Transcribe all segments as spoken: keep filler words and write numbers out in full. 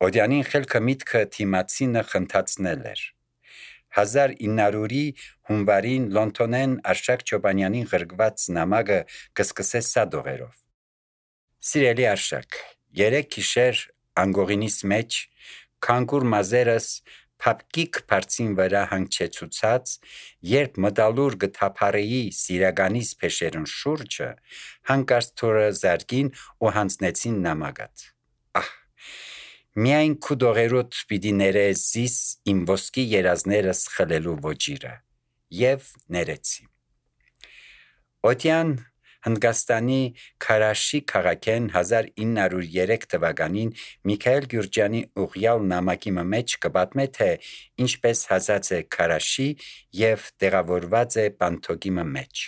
Օդյանին խելքը միտքը թիմացինը խնդացնել էր։ հազար ինը հարյուրի հունվարին Լոնդոնեն Արշակ Չոբանյանին ղրկված նամակը կսկսե սա դողերով. Սիրելի Արշակ, երեք գիշեր անգողինիս մեջ քանգուր մազերս փապկիկ բարձին վրա հանգչեցուցած, երբ մտալուր գթափարեի սիրականիս փեշերուն շուրջը, հանկարծ թորը զարգին ու հանձնեցին նամակատ։ Ահ, միայն քու դողերոտ պիտի ներես զիս իմ ոսկի երազներս խլելու ոճիրը, և ներեցի։ Օդյան Հնդկաստանի Քարաշի քաղաքեն հազար ինը հարյուր երեք թվականին Միքայել Գյուրջյանի ուղյալ նամակի մեջ կպատմե, թե ինչպես հասած է Քարաշի և տեղավորված է Բանթոգի մեջ։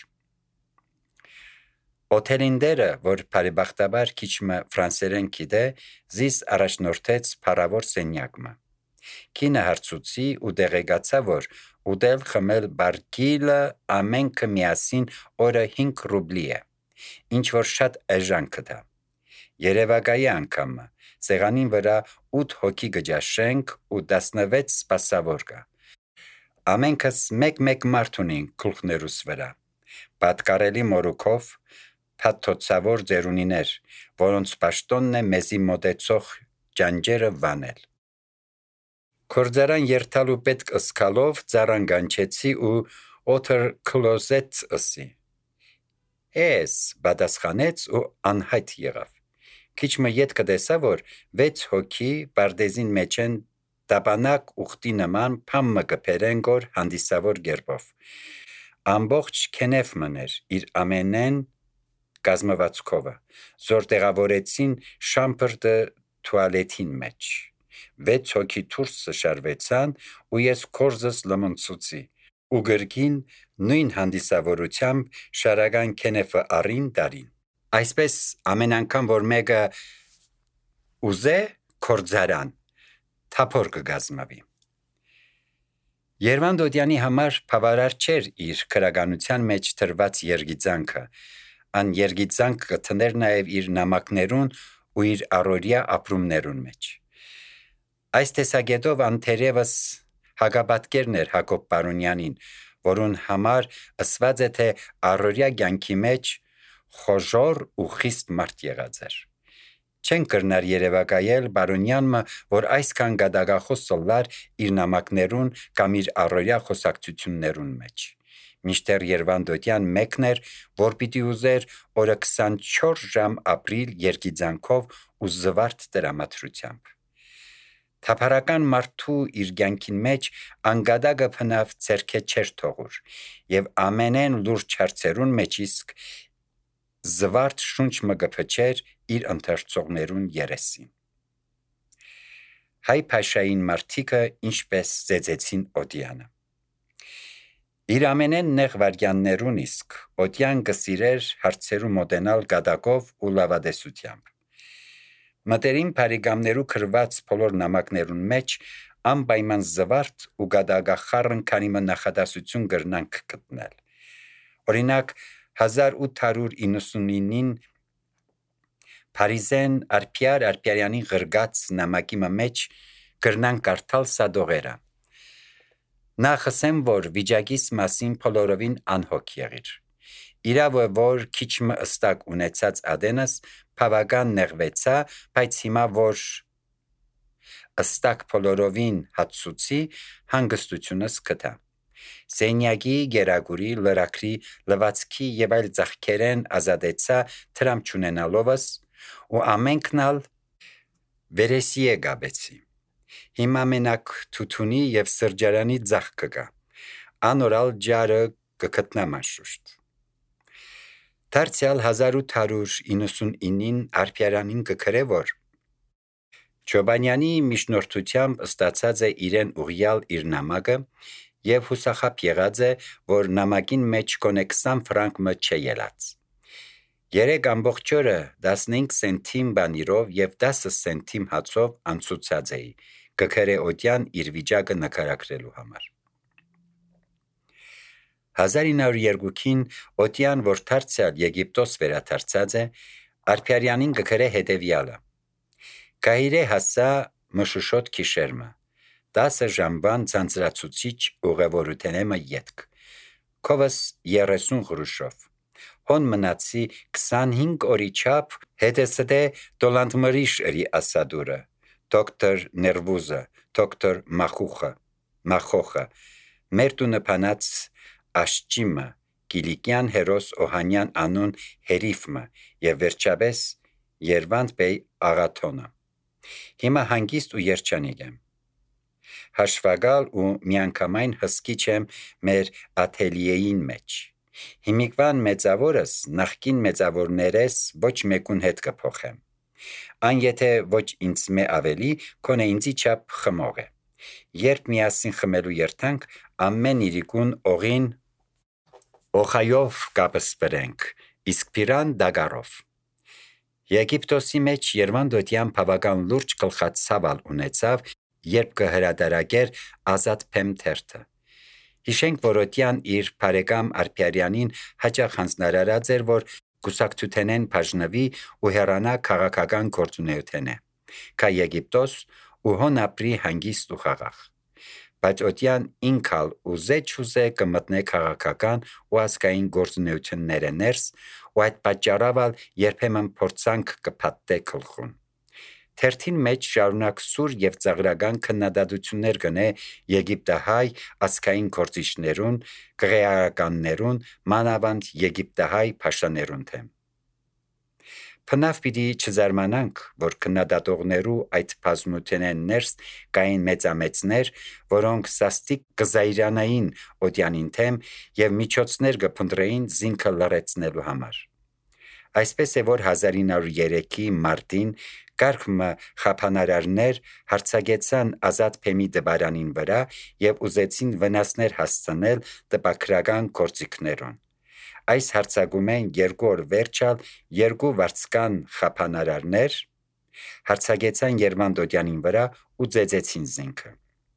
Օթելինդերը, որ բարեբախտաբար քիչմը ֆրանսերեն գիտե, զիս առաջնորդեց փառավոր սենյակը։ Կինը հարցուցի ու դեղեկացա, որ ուտել խմել բարգիլը ամենքը միասին օրը հինգ ռուբլի է, ինչ որ շատ էժան կտա։ Երևակայի անգամը սեղանին վրա ութ հոգի գճաշենք ու տասնվեց սպասավոր կա։ Ամենքս մեկ-մեկ մարդ ունենք գլուխներուս վրա, պատկառելի մորուքով, փաթթոցավոր ձերունիներ, որոնց պաշտոնն է մեզի մոտեցող ջանջերը վանել։ Կորձարան երթալու պետք ըսկալով ծառան գանչեցի ու օթր քլոզետ ըսի։ Էս պատասխանեց ու անհայտ եղավ։ Քիչմը ետքը տեսա, որ վեց հոգի պարդեզին մեջ են տապանակ ուխտի նման փամմը կփերեն գոր հանդիսավոր գերբով։ Ամբողջ քենեֆ մներ իր ամենեն կազմվածքովը, զոր տեղավորեցին շամփրդը թուալետին մեջ։ Վեց հոգի դուրս շարվեցան ու ես կորզս լմնցուցի ու գրգին նույն հանդիսավորությամբ շարական քենեֆը առին դարին։ Այսպես ամեն անգամ որ մեկը ուզե կորձարան թափոր կգազմավի։ Երվանդ Օդյանի համար բավարար չէր իր քրագանության մեջ դրված երգիծանքը, ան երգիծանք կթներ նաև իր նամակներուն ու իր առօրյա ապրումներուն մեջ։ Այս տեսակետով անթերևս հակապատկերն էր Հակոբ Պարոնյանին, որուն համար ըսված է, թե առօրյա կյանքի մեջ խոժոր ու խիստ մարդ եղած էր։ Չեն կրնար երևակայել Պարոնյանը, որ այսքան գադագախոս սլար իր նամակներուն կամ իր առօրյա խոսակցություններուն մեջ։ Մինչդեռ Երվանդ Օդյան մեկն էր, որ պիտի ուզեր օրը քսանչորս ժամ ապրիլ երգիծանքով ու զվարթ տրամադրությամբ։ Թափառական մարդու իր կյանքին մեջ անգադագը փնավ ցերքե չեր թողուր, եւ ամենեն լուրջ հարցերուն մեջ իսկ զվարթ շունչ մը գփչեր իր ընթերցողներուն երեսին։ Հայ փաշային մարդիկը ինչպես ծեծեցին Օդյանը։ Իր ամենեն նեղ վարյաններուն իսկ Օդյան կսիրեր հարցերու մոտենալ գադակով ու լավադեսությամբ։ Մտերիմ բարեկամներու քրված բոլոր նամակներուն մեջ անպայման զվարթ ու գադագախառն քանի մը նախադասություն կրնանք գտնել։ Օրինակ հազար ութ հարյուր իննսունինին Փարիզեն Արփիար Արփիարյանի ղրգած նամակի մեջ կրնանք կարդալ սադողերը։ Նա խսեմ, որ վիճակիս մասին բոլորովին անհոգ եղիր։ Իրավ է, որ քիչմը ըստակ ունեցած ադենս բավական նեղվեցա, բայց հիմա որ ըստակ բոլորովին հացուցի, հանգստությունս կտա։ Սենյակի, գերագուրի, լրակրի, լվացքի եւ այլ ծախքերեն ազատեցա թրամ չունենալովս ու ամենքնալ վերեսիե գաբեցի։ Հիմա մենակ թութունի եւ սրճարանի ձախ կգա։ Անորալ ջարը կգտնամ անշուշտ։ Դարձյալ հազար ութ հարյուր իննսունինին Արփիարանին կգրե, որ Չոբանյանի միջնորդությամբ ստացած է իրեն ուղյալ իր նամակը եւ հուսախապ եղած է, որ նամակին մեջ կոնե քսան ֆրանկ մը չէ ելած։ Երեք ամբողջ օրը տասնհինգ սենտիմ բանիրով եւ տասը սենտիմ հացով անցուցած էի, կգրե Օդյան իր վիճակը նկարագրելու համար։ հազար ինը հարյուր երկուին Օդյան, որ դարձյալ Եգիպտոս վերադարձած է, Արփիարյանին կգրե հետևյալը. Կահիրե հասա մշուշոտ քիշերմը, տասը ժամվան ցանցրացուցիչ ուղևորութենեմը ետք, քովս երեսուն գրուշով, հոն մնացի քսանհինգ օրի չափ հետեսդե դոլանդմրիշ էրի ասադուրը, դոկտոր Ներվուզը, դոկտոր Մախուխը, Մախոխը, մերտունը փանած աշճիմը, Կիլիկյան հերոս Օհանյան անուն հերիֆմը և վերջապես Երվանդ բեյ աղաթոնը։ Հիմա հանգիստ ու երջանիկ եմ։ Հաշվագալ ու միանգամայն հսկիչ եմ մեր աթելիեին մեջ։ Հիմիկվան մեծավորս նախկին մեծավորներես ոչ մեկուն հետ կփոխեմ։ Այն եթե ոչ ինձ մե ավելի, քոնե ինձի չափ խմող է։ Երբ միասին խմելու երթանք, ամեն իրիկուն օղին օխայով կապսպրենք, իսկ պիրան դագարով։ Եգիպտոսի մեջ Երվանդոտյան բավական լուրջ գլխացավալ ունեցավ, երբ կհրադարագեր ազատ փեմ թերթը։ Հիշենք, որ Օտյան իր բարեկամ Արփիարյանին հաճախ հանձնարարած էր, որ կուսակցութենեն բաժնվի ու հեռանա քաղաքական գործունեութենե, կա Եգիպտոս ու հոն ապրի հանգիստ ու խաղաղ։ Բայց Օտյան ինքալ ուզե չուզե կմտնե քաղաքական ու ազգային գործունեությունները ներս ու այդ պատճառով երբեմն փորձանք կփաթթե գլխուն։ Թերթին մեջ շարունակ սուր և ծաղրական քննադատություններ գնե եգիպտահայ ազգային գործիչներուն, գեղարականներուն, մանավանդ եգիպտահայ փաշաներուն թեմ։ Փնավ պիտի չզարմանանք, որ քննադատողներու այդ բազմութենեն ներս կային մեծամեծներ, որոնք սաստիկ կզայրանային Օտյանին թեմ և միջոցներ կփնտրեին զինքը լռեցնելու համար։ Այսպես է, որ հազար ինը հարյուր երեքի մարտին կարգմը խափանարարներ հարցագեցան ազատ փեմի դպարանին վրա և ուզեցին վնասներ հասցնել տպագրական գործիքներուն։ Այս հարցագումեն երկու օր վերջալ երկու վարձկան խափանարարներ հարցագեցան Երվանդոտյանին վրա ու ծեծեցին զինքը։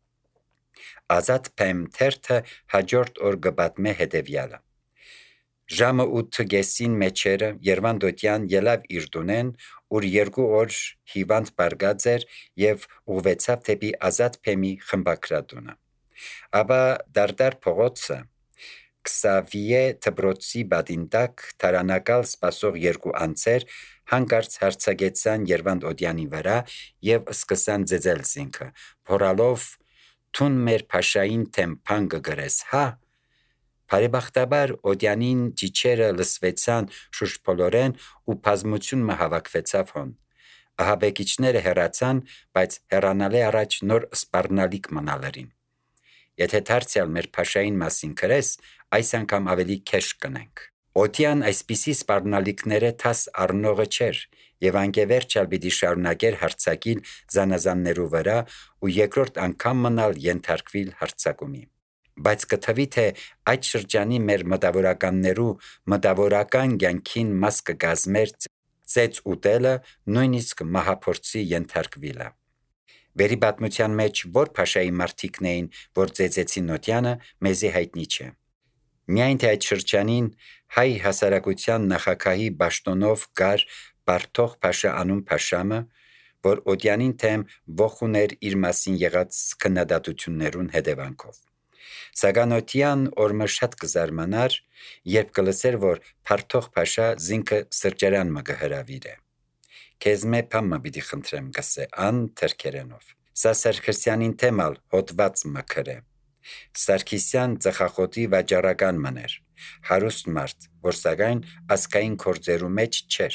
Ազատ փեմ թերթը հաջորդ օր կպատմե հետևյալը. Ժամը ութ կեսին մեջերը Երվանդոտյան ելավ իր տունեն, ուր երկու օր հիվանդ բարգած էր և ուղվեցավ դեպի ազատ փեմի խմբակրատունը։ Ապա դարդար փողոցը Քսավիե դպրոցի բադին տակ թարանակալ սպասող երկու անձեր հանկարծ հարցագեցան Երվանդոտյանի վրա և սկսան ծեծել զինքը, փորալով «Թուն մեր փաշային թեմ բան կգրես, հա»։ Բարեբախտաբար Օտյանին ճիչերը լսվեցան շուրջբոլորեն ու բազմությունը հավաքվեցավ հոն։ Ահաբեկիչները հեռացան, բայց հեռանալի առաջ նոր սպառնալիք մնալերին։ Եթե դարձյալ մեր փաշային մասին գրես, այս անգամ ավելի քեշ կնենք։ Օտյան այսպիսի սպառնալիքները թաս առնողը չէր և անկևերջալ պիտի շարունակեր հարձակիլ զանազաններու վրա ու երկրորդ անգամ մնալ ենթարկվիլ հարձակումի։ Բայց կթվի, թե այդ շրջանի մեր մտավորականներու մտավորական կյանքին մաս կկազմեր ծեծ ուտելը, նույնիսկ մահափորձի ենթարկվիլը։ Վերի պատմության մեջ որ փաշայի մարդիկն էին, որ ծեծեցին Օտյանը, մեզի հայտնի չէ։ Միայն թե այդ շրջանին հայ հասարակության նախագահի պաշտոնով կար Բարթող փաշա անուն փաշամը, որ Օտյանին թեմ ոխ ուներ իր մասին եղած քննադատություններուն հետևանքով։ Սակայն Օտյան օրը շատ կզարմանար, երբ կլսեր, որ Բարթող փաշա զինքը սրճարան մը կհրավիրե։ Քեզ մե փամը պիտի խնդրեմ գսե ան թրքերենով։ Սա Սարգսյանին թեմալ հոտված մը քրե։ Սարգսյան ծխախոտի վաճառական մներ, հարուստ մարդ, որ սակայն ազգային գործերու մեջ չէր։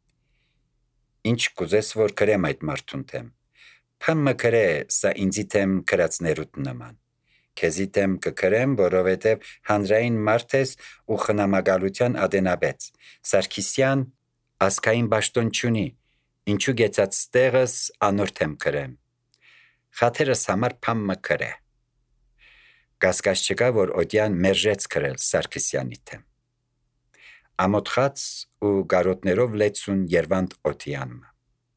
Ինչ կուզես, որ քրեմ այդ մարդուն թեմ։ Փամը քրե, սա ինձի թեմ քրածներուտ նման։ Քեզի թեմ կքրեմ, որովհետև հանրային մարդ ես ու խնամակալության ադենաբեց։ Սարգսյան ազգային պաշտոն չունի, ինչու գեցած տեղս անոր թեմ քրեմ։ Խաթերս համար փամը քրե։ Կասկած չկա, որ Օտյան մերժեց քրել Սարգսյանի թեմ։ Ամոթխած ու գարոտներով լեցուն Երվանդ Օտյանը։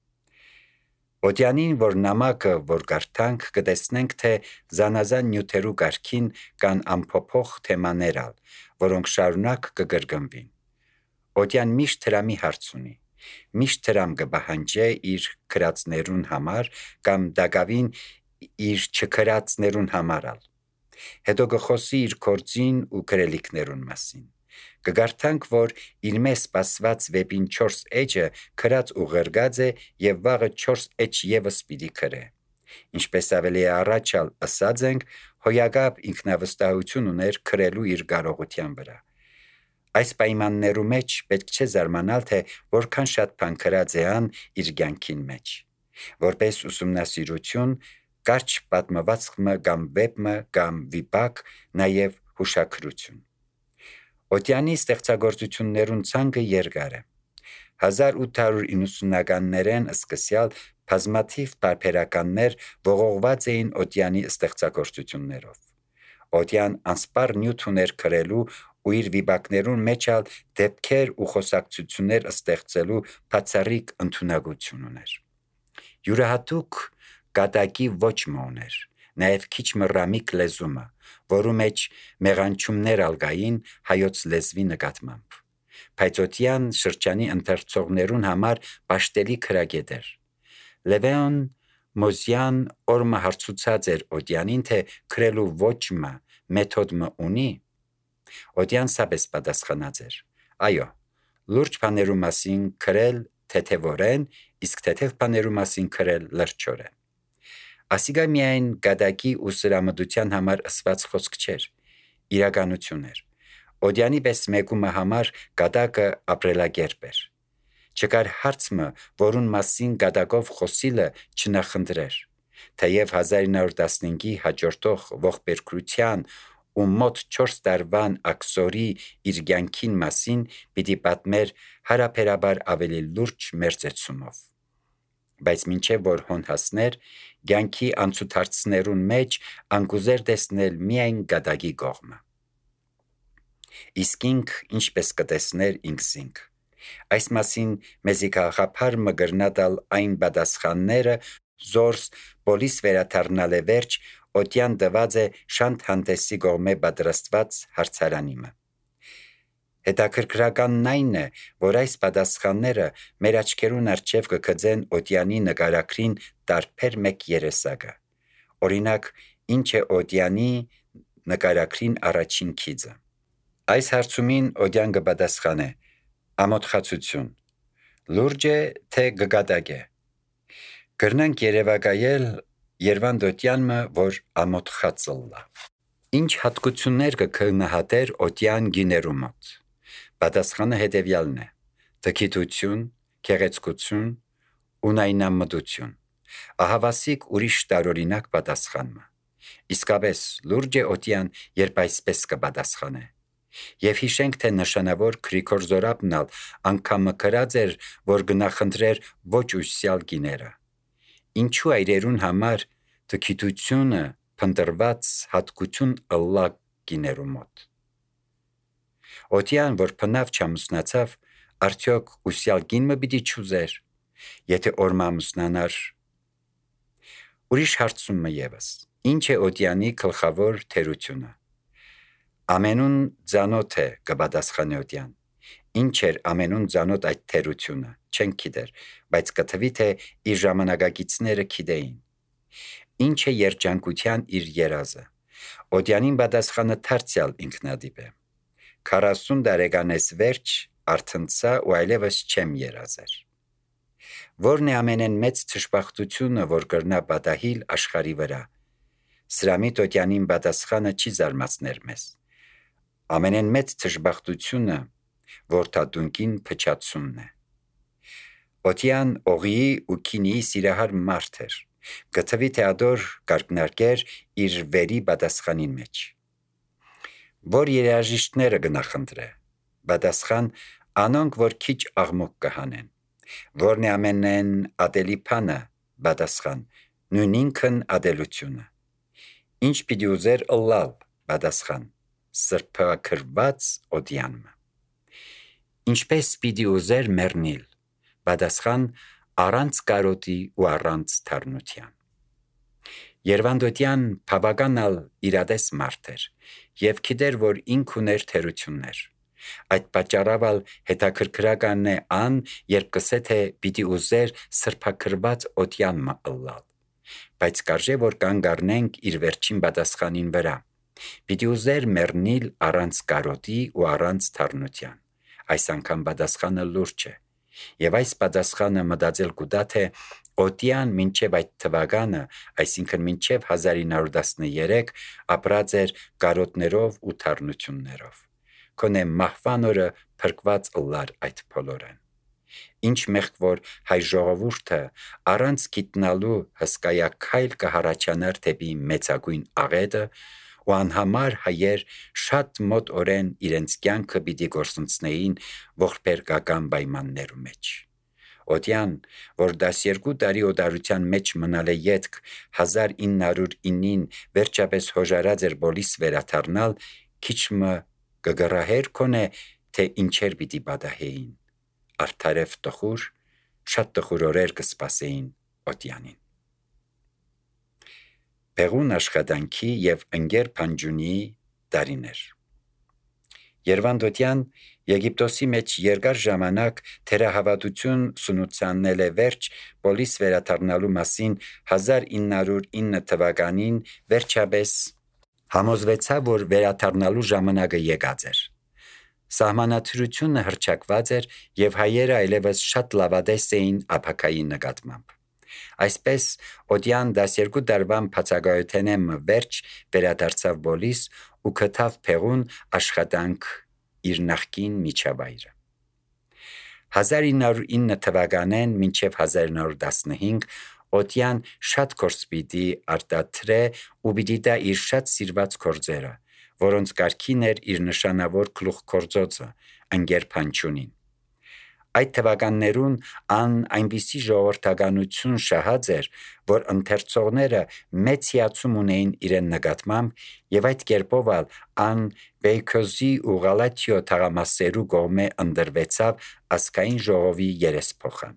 Օտյանին, որ նամակը, որ գարտանք, կտեսնենք, թե զանազան նյութերու գարքին կան ամփոփող թեմաներ ալ, որոնք շարունակ կգրգնվին։ Օտյան միշտ հրամի հարց ունի։ Միշտ դրամ կբահանջե իր քրածներուն համար կամ դակավին իր չքրածներուն համարալ։ Հետո կխոսի իր կորձին ու գրելիքներուն մասին։ Կգարտանք, որ իր մեզ սպասված վեպին չորս էջը քրած ու ղրգած է եւ վաղը չորս էջ եւս պիտի քրե։ Ինչպես ավելի առաջալ ասած ենք, Հոյակապ ինքնավստահություն ուներ քրելու իր կարողության վրա։ Այս պայմաններու մեջ պետք չէ զարմանալ, թե որքան շատ բան քրած է ան իր կյանքին մեջ։ Որպես ուսումնասիրություն կարճ պատմվածքը կամ վեպը կամ վիպակ, նաև հուշագրություն։ Օդյանի ստեղծագործություններուն ցանկը երկար է։ հազար ութ հարյուր իննսունականներեն սկսյալ բազմաթիվ բարբերականներ ողողված էին Օդյանի ստեղծագործություններով։ Օդյան անսպառ նյութ ուներ քրելու ու իր վիպակներուն մեջ ալ դեպքեր ու խոսակցություններ ստեղծելու բացառիկ ընդունակություն ուներ։ Յուրահատուկ կատակի ոչ մոներ, նաև քիչ մռամիկ լեզումը, որու մեջ մեղանչումներ ալգային հայոց լեզվի նկատմամբ։ Բայց Օդյան շրջանի ընթերցողներուն համար պաշտելի քրագետ էր։ Լևոն Մոզյան օրմը հարցուցած էր Օդյանին, թե քրելու ոճը մեթոդը ունի։ Օդյան սապես պատասխանած էր. այո, լուրջ բաներու մասին քրել թեթևորեն, իսկ թեթև բաներու մասին քրել լրջորեն։ Ասիկա միայն գադակի ու սրամդության համար ասված խոսք չէր, իրականություն էր։ Օդյանի պես մեկումը համար գադակը ապրելակերպ էր։ Չկար հարցը, որուն մասին գադակով խոսիլը չնախնդրեր, թեև հազար ինը հարյուր տասնհինգի հաջորդող ողբերգության ու մոտ չորս տարվան աքսորի իր կյանքին մասին պիտի պատմեր հարաբերաբար ավելի լուրջ մերձեցումով։ Բայց մինչև որ հոն հասներ, կյանքի անցուդարձներուն մեջ անկուզեր տեսնել միայն գադակի կողմը։ Իսկ ինք ինչպես կտեսներ ինքսինք։ Այս մասին մեզի քաղաքապար մգրնատալ այն պատասխանները զորս բոլիս վերաթարնալ է վերջ Օդյան դված է շանտ հանդեսի կողմե պատրաստված հարցարանիմը։ Հետաքրքրականն այն է, որ այս պատասխանները մեր աչքերուն առջև կգծեն Օդյանի նկարագրին տարբեր մեկ երեսակը։ Օրինակ, ինչ է Օդյանի նկարագրին առաջին քիծը։ Այս հարցումին Օդյան կպատասխանե. ամոթխացություն, լուրջ է, թե գգադակ է։ Կրնանք երևակայել Երվանդ Օդյանը, որ ամոթխածլլա։ Ինչ հատկություններ կքննահատեր Օդյան գիներու մոտ։ Պատասխանը հետևյալն է. տգիտություն, գեղեցկություն, ունայնամտություն։ Ահավասիկ ուրիշ տարօրինակ պատասխանը։ Իսկապես լուրջ է Օդյան, երբ այսպես կպատասխանե։ Եվ հիշենք, թե նշանավոր Գրիգոր Զորաբն ալ անգամը գրած էր, որ գնախնդրեր ոչ ուսյալ գիները։ Ինչու այրերուն համար տգիտությունը փնտրված հատկություն ըլլա գիներու մոտ։ Օդյան, որ փնավ չամուսնացավ, արդյոք ուսյալ գինը պիտի չուզեր, եթե օրմա ամուսնանար։ Ուրիշ հարցումը ևս. ինչ է Օդյանի գլխավոր թերությունը։ Ամենուն ծանոթ է, կպատասխանի Օդյան։ Ինչ էր ամենուն ծանոթ այդ թերությունը, չենք գիտեր, բայց կթվի, թե իր ժամանակակիցները գիտեին։ Ինչ է երջանկության իր երազը։ Օդյանին պատասխանը դարձյալ ինքնատիպ է։ քառասուն տարեկանես վերջ արթնցա ու այլևս չեմ երազեր։ Որն է ամենեն մեծ թշպախտությունը, որ կրնա պատահիլ աշխարի վրա։ Սրամիտ Օդյանին պատասխանը չի զարմացներ մեզ։ Ամենեն մեծ թշպախտությունը որդադունկին փչացումն է։ Օդյան օղիի ու քինիի սիրահար մարդ էր։ Գտվի թե ադոր կարկնարկեր իր վերի պատասխանին մեջ։ Որ երաժիշտները գնախնդրե։ Պատասխան անոնք, որ քիչ աղմուկ կհանեն։ Որն է ամենեն ատելի բանը։ Պատասխան նույնինքն ադելությունը։ Ինչ պիտի ուզեր ըլլալ։ Պատասխան սրբակրված Օդյանը։ Ինչպես պիտի ուզեր մեռնիլ։ Պատասխան առանց կարոտի ու առանց թարնության։ Երվանդ Օդյան բավականալ իրադես մարդ էր եւ գիտեր, որ ինք ուներ թերություններ։ Այդ պատճառով ալ հետաքրքրական է ան, երբ կսե թե պիտի ուզեր սրբակրված օդյան մը ըլլալ, բայց կարժե որ կանգ առնենք իր վերջին պատասխանին վրա, պիտի ուզեր մեռնիլ առանց կարոտի ու առանց թարնության, այս անգամ պատասխանը լուրջ է, եւ այս պատասխանը մտածել կուտա թե օդյան մինչև այդ թվականը, այսինքն մինչև հազար ինը հարյուր տասներեք ապրած էր կարոտներով ու թարնություններով, քոնե մահվան օրը փրկված ըլլար այդ բոլորեն։ Ինչ մեղք որ հայ ժողովուրդը առանց գիտնալու հսկայաքայլ կհառաջանար դեպի մեծագույն աղետը ու անհամար հայեր շատ մոտ օրեն իրենց կյանքը պիտի գործընծնեին ողբերգական պայմաններու մեջ։ Օդյան, որ դասերկու տարի օդարության մեջ մնալ է ետք հազար ինը հարյուր ինին վերջապես հոժարած էր բոլիս վերաթարնալ, քիչ մը կգրահեր քոնե թե ինչեր պիտի պատահեին։ Արդարև տխուր, շատ տխուր օրեր կսպասեին օդյանին։ Բեղուն աշխատանքի եւ ընկեր փանջունի տարիներ։ Երվանդոտյան Եգիպտոսի մեջ երկար ժամանակ թերահավատություն սնուցանել է վերջ բոլիս վերաթարնալու մասին հազար ինը հարյուր ինը թվականին վերջապես համոզվեցավ, որ վերաթարնալու ժամանակը եկած էր։ Սահմանադրությունը հռչակված էր եւ հայերը այլևս շատ լավադես էին ապակայի նկատմամբ։ Այսպես օդյան դասերկու դարվան բացակայութենեմ վերջ վերադարձավ բոլիս ու գտավ փեղուն աշխատանք իր նախկին միջավայրը։ հազար ինը հարյուր ինը թվականեն մինչև հազար ինը հարյուր տասնհինգ օդյան շատ գործ պիտի արտադրե ու պիտի տա իր շատ սիրված գործերը, որոնց կարգին էր իր նշանավոր գլուխգործոցը ընկեր փանջունին։ Այդ թվականներուն ան այնպիսի ժողովրդականություն շահած էր, որ ընթերցողները մեծ հիացում ունեին իրեն նկատմամբ եւ այդ կերպով ալ ան Բեյքոզի ու Գալաթիո թաղամասերու կողմէ ընդրվեցավ ազգային ժողովի երեսփոխան։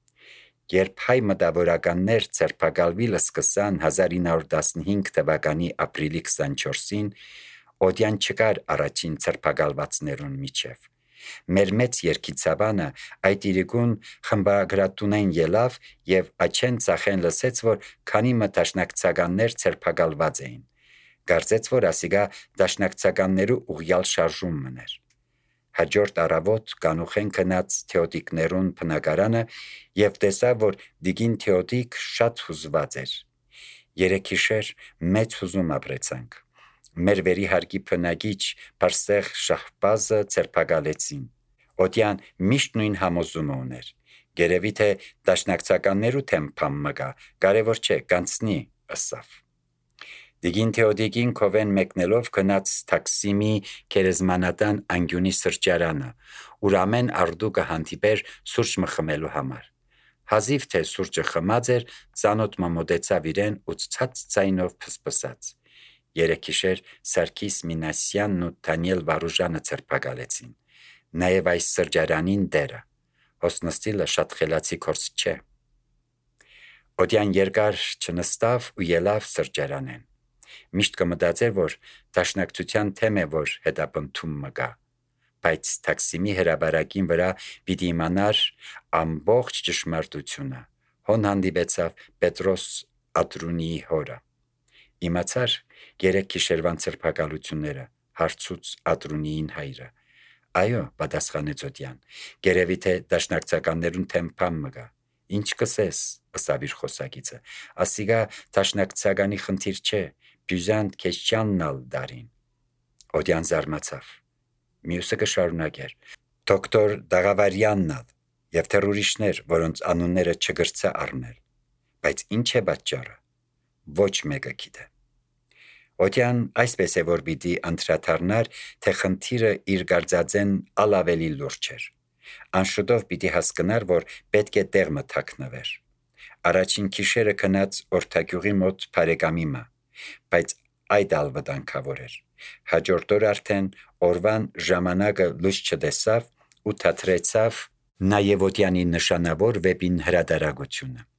Երբ հայ մտավորականներ ցերպակալվել սկսան հազար ինը հարյուր տասնհինգ թվականի ապրիլի քսանչորսին, օդյան չկար առաջին ցերպակալվածներուն միջև։ Մեր մեծ երկիցաբանը այդ իրիկուն խմբագրատունեն ելավ եւ աչեն ծախեն լսեց, որ քանի մը դաշնակցականներ ցերպակալված էին։ Կարծեց, որ ասիգա դաշնակցականներու ուղյալ շարժում մներ։ Հաջորդ առավոտ կանուխեն գնաց Թեոդիկներուն բնակարանը եւ տեսավ, որ դիգին Թեոդիկ շատ հուզված էր։ Երեքիշեր մեծ հուզում ապրեցանք։ Մեր վերի հարկի բնագիչ Բարսեղ Շահբազը ցերպակալեցին։ Օդյան միշտ նույն համոզումը ուներ։ Գերեւի թե դաշնակցականներու թեմ փամ մգա, կարևոր չէ, կանցնի, ըսավ։ Դիգին Թեոդիկին կովեն մեկնելով գնաց Թաքսիմի գերեզմանատան անկյունի սրճարանը, ուր ամեն արդուկը հանդիպեր սուրճ մը խմելու համար։ Հազիվ թե սուրճը խմած էր, ծանոթ մը մոտեցավ իրեն ու ցած ձայնով փսփսաց։ Երեքիշեր Սարգիս Մինասյանն ու Դանիել Վարուժանը ցերպակալեցին։ Նաեւ այս սրճարանին դերը։ Հոսնստիլը շատ խելացի կորս չէ։ Օդյան երկար չնստավ ու ելավ սրճարանեն։ Միշտ կմտածեր, որ դաշնակցության թեմ է, որ հետապնդում մգա, բայց Թաքսիմի հրաբարակին վրա պիտի իմանար ամբողջ ճշմարտությունը։ Հոն հանդիպեցավ Պետրոս Ատրունիի հորը։ Իմացար երեք գիշերվան ցերպակալությունները, հարցուց Ատրունիին հայրը։ Այո, պատասխանեց օդյան, գերեւի թե դաշնակցականներուն թեմ փամ մգա։ Ինչ կսես, ըսավ իր խոսակիցը, ասիգա դաշնակցականի խնդիր չէ, բյուզանտ քեշչյաննալ դարին։ Օդյան զարմացավ։ Մյուսը կշարունակեր. Դոկտոր Դաղավարյաննալ եւ թե ուրիշներ, որոնց անունները չգրծա առնել։ Բայց ինչ է պատճառը։ Ոչ մեկը գիտե։ Օդյան այսպես է որ պիտի անդրադառնար, թե խնդիրը իր գարձածեն ալավելի լուրջ էր։ Անշուտով պիտի հասկանար, որ պետք է տեղ մը թաքնվեր։ Առաջին գիշերը գնաց Օրթագյուղի մոտ բարեկամի մը, բայց այդ ալ վտանգավոր էր։ Հաջորդ օր արդեն օրվան ժամանակը լույս չտեսավ ու թատրեցավ նաև օդյանի նշանավոր վեպին հրադարագությունը։